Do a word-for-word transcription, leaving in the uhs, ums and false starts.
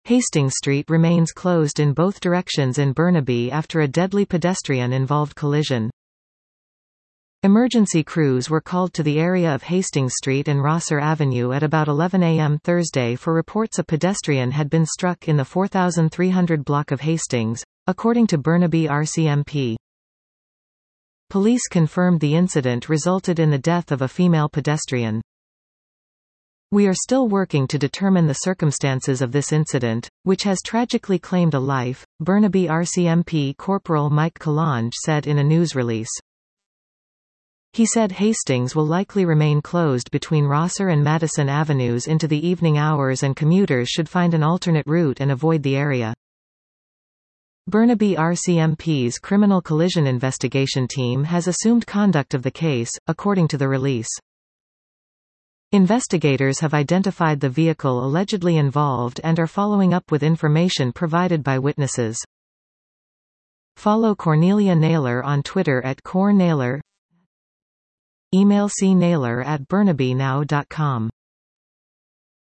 Hastings Street remains closed in both directions in Burnaby after a deadly pedestrian-involved collision. Emergency crews were called to the area of Hastings Street and Rosser Avenue at about eleven a m Thursday for reports a pedestrian had been struck in the four thousand three hundred block of Hastings, according to Burnaby R C M P. Police confirmed the incident resulted in the death of a female pedestrian. We are still working to determine the circumstances of this incident, which has tragically claimed a life, Burnaby R C M P Corporal Mike Kalange said in a news release. He said Hastings will likely remain closed between Rosser and Madison Avenues into the evening hours and commuters should find an alternate route and avoid the area. Burnaby R C M P's Criminal Collision Investigation Team has assumed conduct of the case, according to the release. Investigators have identified the vehicle allegedly involved and are following up with information provided by witnesses. Follow Cornelia Naylor on Twitter at Cor Naylor. Email c naylor at burnaby now dot com.